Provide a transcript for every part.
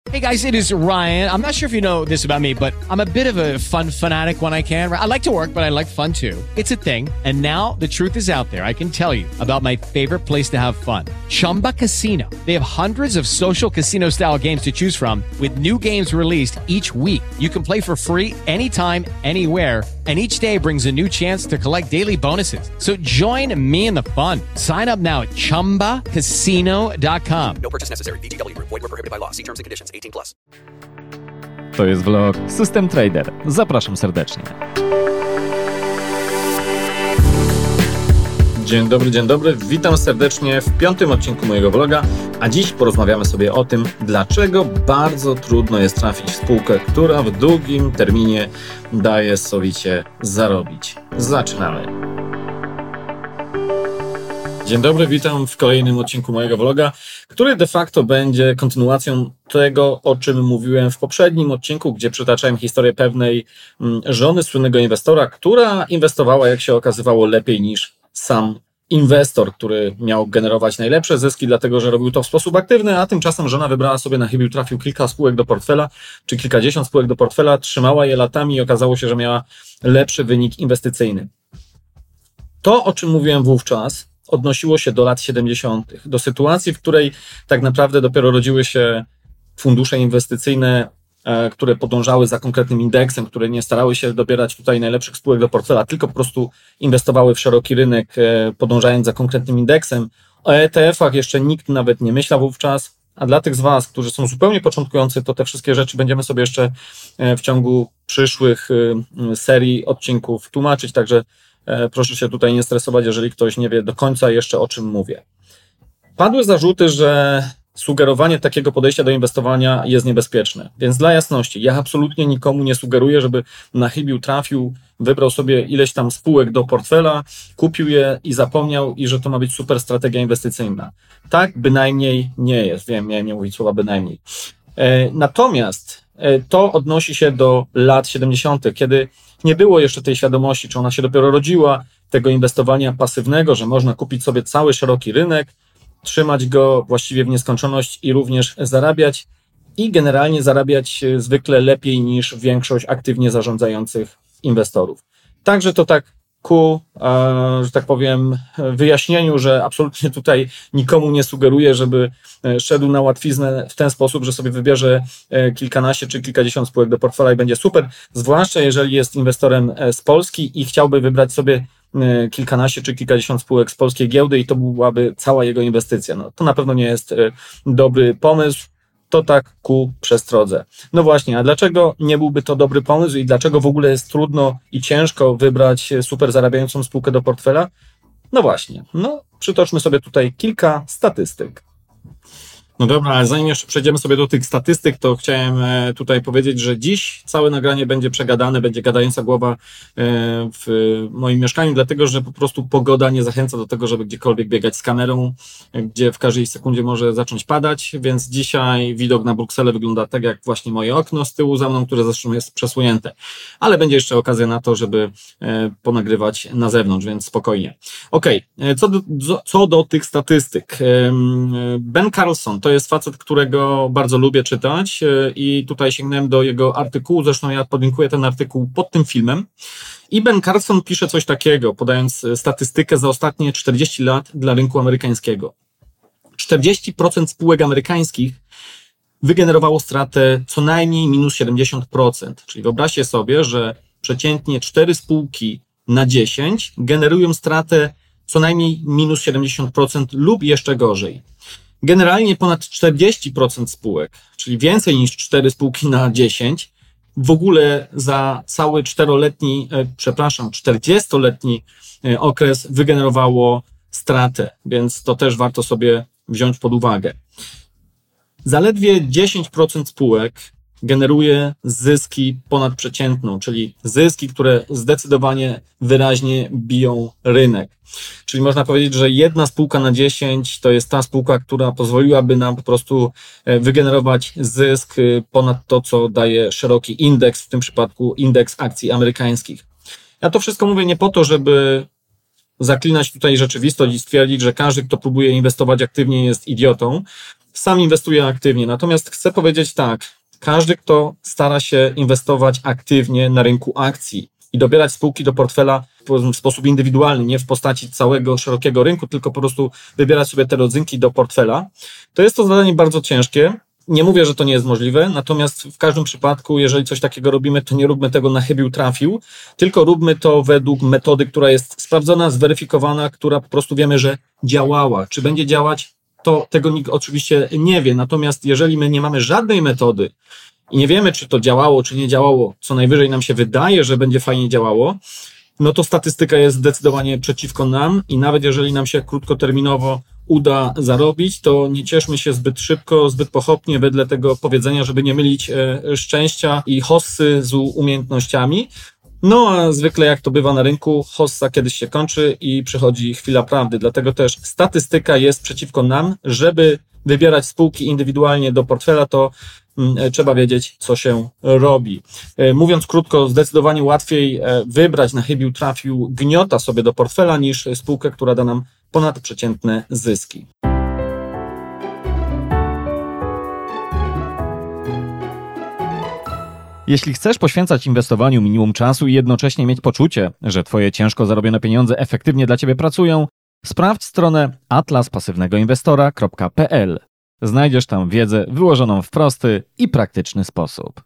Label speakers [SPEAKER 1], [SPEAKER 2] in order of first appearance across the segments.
[SPEAKER 1] Hey guys, it is Ryan. I'm not sure if you know this about me, but I'm a bit of a fun fanatic when I can. I like to work, but I like fun too. It's a thing. And now the truth is out there. I can tell you about my favorite place to have fun. Chumba Casino. They have hundreds of social casino style games to choose from with new games released each week. You can play for free anytime, anywhere. And each day brings a new chance to collect daily bonuses. So join me in the fun. Sign up now at ChumbaCasino.com.
[SPEAKER 2] No purchase necessary. VGW Group. Void where prohibited by law. See terms and conditions. 18+.
[SPEAKER 3] To jest vlog System Trader. Zapraszam serdecznie. Dzień dobry. Witam serdecznie w 5. odcinku mojego vloga, a dziś porozmawiamy sobie o tym, dlaczego bardzo trudno jest trafić w spółkę, która w długim terminie daje sowicie zarobić. Zaczynamy. Dzień dobry, witam w kolejnym odcinku mojego vloga, który de facto będzie kontynuacją tego, o czym mówiłem w poprzednim odcinku, gdzie przytaczałem historię pewnej żony słynnego inwestora, która inwestowała, jak się okazywało, lepiej niż sam inwestor, który miał generować najlepsze zyski, dlatego że robił to w sposób aktywny, a tymczasem żona wybrała sobie na chybił trafił kilka spółek do portfela, czy kilkadziesiąt spółek do portfela, trzymała je latami i okazało się, że miała lepszy wynik inwestycyjny. To, o czym mówiłem wówczas, odnosiło się do lat 70., do sytuacji, w której tak naprawdę dopiero rodziły się fundusze inwestycyjne, które podążały za konkretnym indeksem, które nie starały się dobierać tutaj najlepszych spółek do portfela, tylko po prostu inwestowały w szeroki rynek, podążając za konkretnym indeksem. O ETF-ach jeszcze nikt nawet nie myślał wówczas, a dla tych z Was, którzy są zupełnie początkujący, to te wszystkie rzeczy będziemy sobie jeszcze w ciągu przyszłych serii odcinków tłumaczyć, także proszę się tutaj nie stresować, jeżeli ktoś nie wie do końca jeszcze, o czym mówię. Padły zarzuty, że sugerowanie takiego podejścia do inwestowania jest niebezpieczne. Więc dla jasności, ja absolutnie nikomu nie sugeruję, żeby na chybił trafił, wybrał sobie ileś tam spółek do portfela, kupił je i zapomniał, i że to ma być super strategia inwestycyjna. Tak bynajmniej nie jest. Wiem, miałem nie mówić słowa bynajmniej. Natomiast to odnosi się do lat 70., kiedy nie było jeszcze tej świadomości, czy ona się dopiero rodziła, tego inwestowania pasywnego, że można kupić sobie cały szeroki rynek, trzymać go właściwie w nieskończoność i również zarabiać, i generalnie zarabiać zwykle lepiej niż większość aktywnie zarządzających inwestorów. Także to tak ku, że tak powiem, wyjaśnieniu, że absolutnie tutaj nikomu nie sugeruję, żeby szedł na łatwiznę w ten sposób, że sobie wybierze kilkanaście czy kilkadziesiąt spółek do portfela i będzie super, zwłaszcza jeżeli jest inwestorem z Polski i chciałby wybrać sobie kilkanaście czy kilkadziesiąt spółek z polskiej giełdy i to byłaby cała jego inwestycja. No, to na pewno nie jest dobry pomysł. To tak ku przestrodze. No właśnie, a dlaczego nie byłby to dobry pomysł i dlaczego w ogóle jest trudno i ciężko wybrać super zarabiającą spółkę do portfela? No właśnie, przytoczmy sobie tutaj kilka statystyk. No dobra, ale zanim jeszcze przejdziemy sobie do tych statystyk, to chciałem tutaj powiedzieć, że dziś całe nagranie będzie przegadane, będzie gadająca głowa w moim mieszkaniu, dlatego że po prostu pogoda nie zachęca do tego, żeby gdziekolwiek biegać z kamerą, gdzie w każdej sekundzie może zacząć padać, więc dzisiaj widok na Brukselę wygląda tak jak właśnie moje okno z tyłu za mną, które zresztą jest przesłonięte. Ale będzie jeszcze okazja na to, żeby ponagrywać na zewnątrz, więc spokojnie. Okej, co do tych statystyk. Ben Carlson to jest facet, którego bardzo lubię czytać i tutaj sięgnąłem do jego artykułu, zresztą ja podlinkuję ten artykuł pod tym filmem. I Ben Carlson pisze coś takiego, podając statystykę za ostatnie 40 lat dla rynku amerykańskiego. 40% spółek amerykańskich wygenerowało stratę co najmniej minus 70%. Czyli wyobraźcie sobie, że przeciętnie 4 spółki na 10 generują stratę co najmniej minus 70% lub jeszcze gorzej. Generalnie ponad 40% spółek, czyli więcej niż 4 spółki na 10, w ogóle za cały 40-letni okres wygenerowało stratę, więc to też warto sobie wziąć pod uwagę. Zaledwie 10% spółek generuje zyski ponadprzeciętną, czyli zyski, które zdecydowanie wyraźnie biją rynek. Czyli można powiedzieć, że jedna spółka na 10 to jest ta spółka, która pozwoliłaby nam po prostu wygenerować zysk ponad to, co daje szeroki indeks, w tym przypadku indeks akcji amerykańskich. Ja to wszystko mówię nie po to, żeby zaklinać tutaj rzeczywistość i stwierdzić, że każdy, kto próbuje inwestować aktywnie, jest idiotą. Sam inwestuje aktywnie. Natomiast chcę powiedzieć tak, każdy, kto stara się inwestować aktywnie na rynku akcji i dobierać spółki do portfela w sposób indywidualny, nie w postaci całego szerokiego rynku, tylko po prostu wybierać sobie te rodzynki do portfela, to jest to zadanie bardzo ciężkie. Nie mówię, że to nie jest możliwe, natomiast w każdym przypadku, jeżeli coś takiego robimy, to nie róbmy tego na chybił trafił, tylko róbmy to według metody, która jest sprawdzona, zweryfikowana, która po prostu wiemy, że działała. Czy będzie działać, to tego nikt oczywiście nie wie. Natomiast jeżeli my nie mamy żadnej metody i nie wiemy, czy to działało, czy nie działało, co najwyżej nam się wydaje, że będzie fajnie działało, no to statystyka jest zdecydowanie przeciwko nam i nawet jeżeli nam się krótkoterminowo uda zarobić, to nie cieszmy się zbyt szybko, zbyt pochopnie wedle tego powiedzenia, żeby nie mylić szczęścia i hossy z umiejętnościami. No a zwykle jak to bywa na rynku, hossa kiedyś się kończy i przychodzi chwila prawdy. Dlatego też statystyka jest przeciwko nam. Żeby wybierać spółki indywidualnie do portfela, to trzeba wiedzieć, co się robi. Mówiąc krótko, zdecydowanie łatwiej wybrać na chybił trafił gniota sobie do portfela niż spółkę, która da nam ponadprzeciętne zyski.
[SPEAKER 4] Jeśli chcesz poświęcać inwestowaniu minimum czasu i jednocześnie mieć poczucie, że Twoje ciężko zarobione pieniądze efektywnie dla Ciebie pracują, sprawdź stronę atlaspasywnegoinwestora.pl. Znajdziesz tam wiedzę wyłożoną w prosty i praktyczny sposób.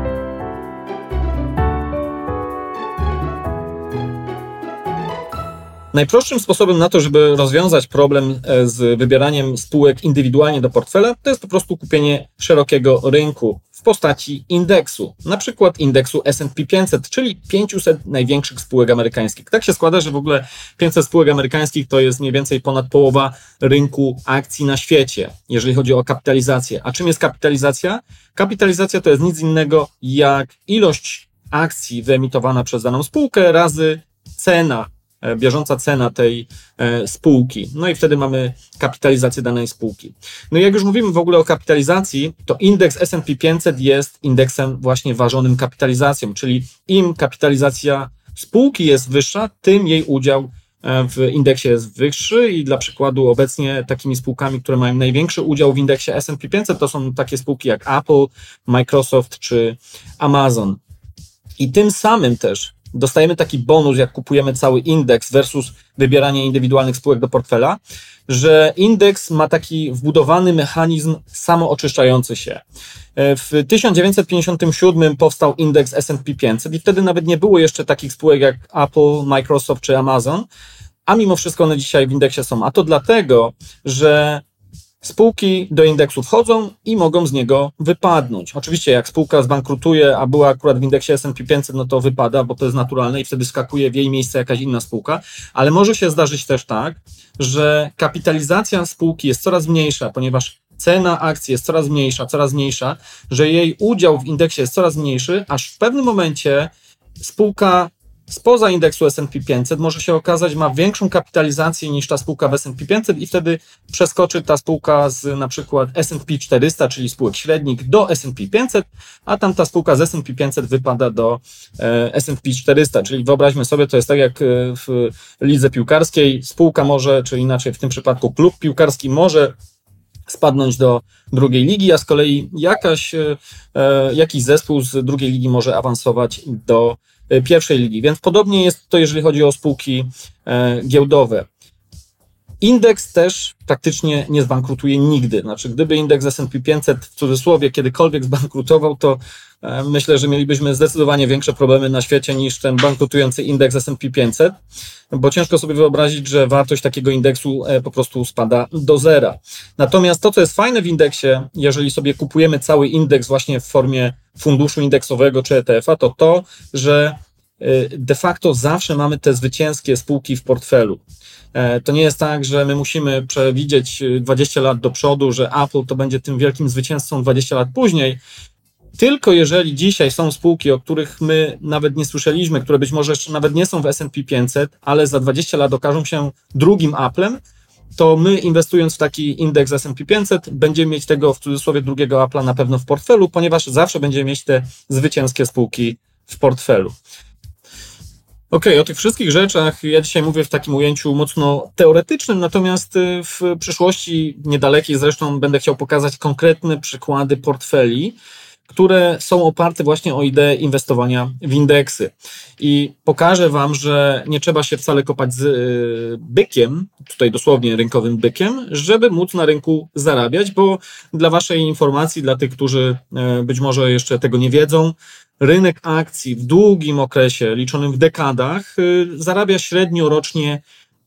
[SPEAKER 3] Najprostszym sposobem na to, żeby rozwiązać problem z wybieraniem spółek indywidualnie do portfela, to jest po prostu kupienie szerokiego rynku w postaci indeksu. Na przykład indeksu S&P 500, czyli 500 największych spółek amerykańskich. Tak się składa, że w ogóle 500 spółek amerykańskich to jest mniej więcej ponad połowa rynku akcji na świecie, jeżeli chodzi o kapitalizację. A czym jest kapitalizacja? Kapitalizacja to jest nic innego jak ilość akcji wyemitowana przez daną spółkę razy cena, bieżąca cena tej spółki. No i wtedy mamy kapitalizację danej spółki. No i jak już mówimy w ogóle o kapitalizacji, to indeks S&P 500 jest indeksem właśnie ważonym kapitalizacją, czyli im kapitalizacja spółki jest wyższa, tym jej udział w indeksie jest wyższy i dla przykładu obecnie takimi spółkami, które mają największy udział w indeksie S&P 500 to są takie spółki jak Apple, Microsoft czy Amazon. I tym samym też dostajemy taki bonus, jak kupujemy cały indeks versus wybieranie indywidualnych spółek do portfela, że indeks ma taki wbudowany mechanizm samooczyszczający się. W 1957 powstał indeks S&P 500 i wtedy nawet nie było jeszcze takich spółek jak Apple, Microsoft czy Amazon, a mimo wszystko one dzisiaj w indeksie są. A to dlatego, że spółki do indeksu wchodzą i mogą z niego wypadnąć. Oczywiście jak spółka zbankrutuje, a była akurat w indeksie S&P 500, no to wypada, bo to jest naturalne i wtedy skakuje w jej miejsce jakaś inna spółka, ale może się zdarzyć też tak, że kapitalizacja spółki jest coraz mniejsza, ponieważ cena akcji jest coraz mniejsza, że jej udział w indeksie jest coraz mniejszy, aż w pewnym momencie spółka spoza indeksu S&P 500 może się okazać, ma większą kapitalizację niż ta spółka w S&P 500 i wtedy przeskoczy ta spółka z na przykład S&P 400, czyli spółek średnich, do S&P 500, a tam ta spółka z S&P 500 wypada do S&P 400, czyli wyobraźmy sobie, to jest tak jak w lidze piłkarskiej, spółka może, czy inaczej w tym przypadku klub piłkarski może spadnąć do drugiej ligi, a z kolei jakiś zespół z drugiej ligi może awansować do pierwszej ligi. Więc podobnie jest to, jeżeli chodzi o spółki giełdowe. Indeks też praktycznie nie zbankrutuje nigdy. Znaczy, gdyby indeks S&P 500 w cudzysłowie kiedykolwiek zbankrutował, to myślę, że mielibyśmy zdecydowanie większe problemy na świecie niż ten bankrutujący indeks S&P 500, bo ciężko sobie wyobrazić, że wartość takiego indeksu po prostu spada do zera. Natomiast to, co jest fajne w indeksie, jeżeli sobie kupujemy cały indeks właśnie w formie funduszu indeksowego czy ETF-a, to to, że de facto zawsze mamy te zwycięskie spółki w portfelu. To nie jest tak, że my musimy przewidzieć 20 lat do przodu, że Apple to będzie tym wielkim zwycięzcą 20 lat później. Tylko jeżeli dzisiaj są spółki, o których my nawet nie słyszeliśmy, które być może jeszcze nawet nie są w S&P 500, ale za 20 lat okażą się drugim Applem, to my inwestując w taki indeks S&P 500 będziemy mieć tego w cudzysłowie drugiego Apple'a na pewno w portfelu, ponieważ zawsze będziemy mieć te zwycięskie spółki w portfelu. Okej, o tych wszystkich rzeczach ja dzisiaj mówię w takim ujęciu mocno teoretycznym, natomiast w przyszłości niedalekiej zresztą będę chciał pokazać konkretne przykłady portfeli, które są oparte właśnie o ideę inwestowania w indeksy. I pokażę Wam, że nie trzeba się wcale kopać z bykiem, tutaj dosłownie rynkowym bykiem, żeby móc na rynku zarabiać, bo dla Waszej informacji, dla tych, którzy być może jeszcze tego nie wiedzą, rynek akcji w długim okresie, liczonym w dekadach, zarabia średnio rocznie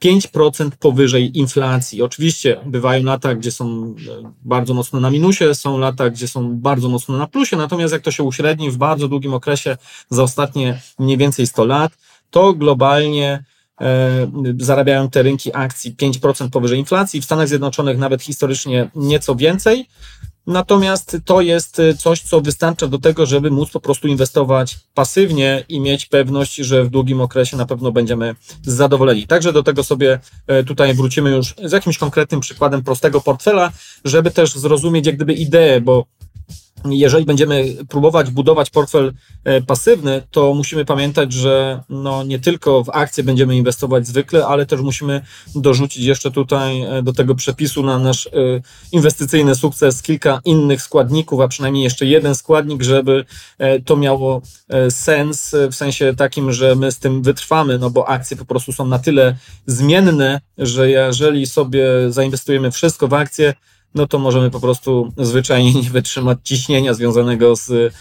[SPEAKER 3] 5% powyżej inflacji. Oczywiście bywają lata, gdzie są bardzo mocno na minusie, są lata, gdzie są bardzo mocno na plusie, natomiast jak to się uśredni w bardzo długim okresie za ostatnie mniej więcej 100 lat, to globalnie zarabiają te rynki akcji 5% powyżej inflacji, w Stanach Zjednoczonych nawet historycznie nieco więcej. Natomiast to jest coś, co wystarcza do tego, żeby móc po prostu inwestować pasywnie i mieć pewność, że w długim okresie na pewno będziemy zadowoleni. Także do tego sobie tutaj wrócimy już z jakimś konkretnym przykładem prostego portfela, żeby też zrozumieć jak gdyby ideę, bo jeżeli będziemy próbować budować portfel pasywny, to musimy pamiętać, że nie tylko w akcje będziemy inwestować zwykle, ale też musimy dorzucić jeszcze tutaj do tego przepisu na nasz inwestycyjny sukces kilka innych składników, a przynajmniej jeszcze jeden składnik, żeby to miało sens w sensie takim, że my z tym wytrwamy, bo akcje po prostu są na tyle zmienne, że jeżeli sobie zainwestujemy wszystko w akcje, to możemy po prostu zwyczajnie nie wytrzymać ciśnienia związanego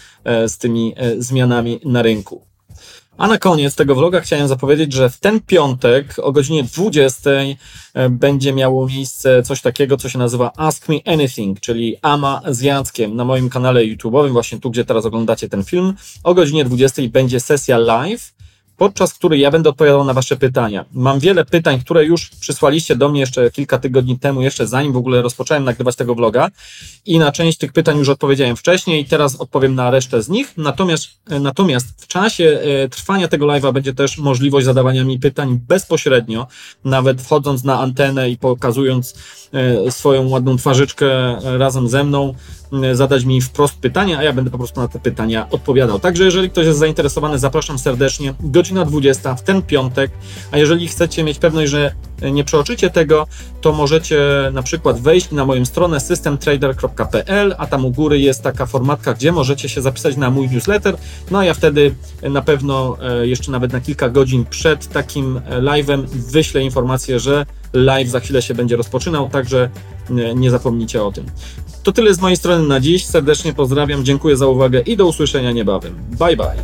[SPEAKER 3] z tymi zmianami na rynku. A na koniec tego vloga chciałem zapowiedzieć, że w ten piątek o godzinie 20 będzie miało miejsce coś takiego, co się nazywa Ask Me Anything, czyli AMA z Jackiem na moim kanale YouTube'owym, właśnie tu, gdzie teraz oglądacie ten film. O godzinie 20 będzie sesja live, podczas której ja będę odpowiadał na Wasze pytania. Mam wiele pytań, które już przysłaliście do mnie jeszcze kilka tygodni temu, jeszcze zanim w ogóle rozpocząłem nagrywać tego vloga i na część tych pytań już odpowiedziałem wcześniej, teraz odpowiem na resztę z nich, natomiast w czasie trwania tego live'a będzie też możliwość zadawania mi pytań bezpośrednio, nawet wchodząc na antenę i pokazując swoją ładną twarzyczkę razem ze mną, zadać mi wprost pytania, a ja będę po prostu na te pytania odpowiadał. Także jeżeli ktoś jest zainteresowany, zapraszam serdecznie. Godzina 20 w ten piątek, a jeżeli chcecie mieć pewność, że nie przeoczycie tego, to możecie na przykład wejść na moją stronę systemtrader.pl, a tam u góry jest taka formatka, gdzie możecie się zapisać na mój newsletter, a ja wtedy na pewno jeszcze nawet na kilka godzin przed takim live'em wyślę informację, że live za chwilę się będzie rozpoczynał, także nie zapomnijcie o tym. To tyle z mojej strony na dziś. Serdecznie pozdrawiam, dziękuję za uwagę i do usłyszenia niebawem. Bye bye.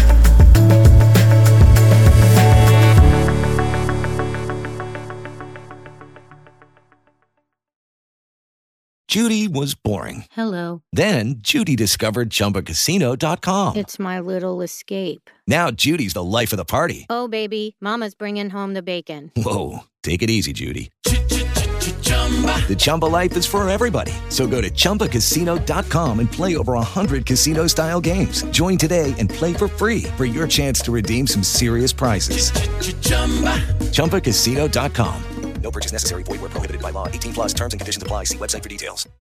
[SPEAKER 5] Judy was boring.
[SPEAKER 6] Hello.
[SPEAKER 5] Then Judy discovered ChumbaCasino.com.
[SPEAKER 6] It's my little escape.
[SPEAKER 5] Now Judy's the life of the party.
[SPEAKER 6] Oh, baby, mama's bringing home the bacon.
[SPEAKER 5] Whoa, take it easy, Judy. The Chumba life is for everybody. So go to ChumbaCasino.com and play over 100 casino-style games. Join today and play for free for your chance to redeem some serious prizes. ChumbaCasino.com.
[SPEAKER 2] No purchase necessary. Void where prohibited by law. 18+ terms and conditions apply. See website for details.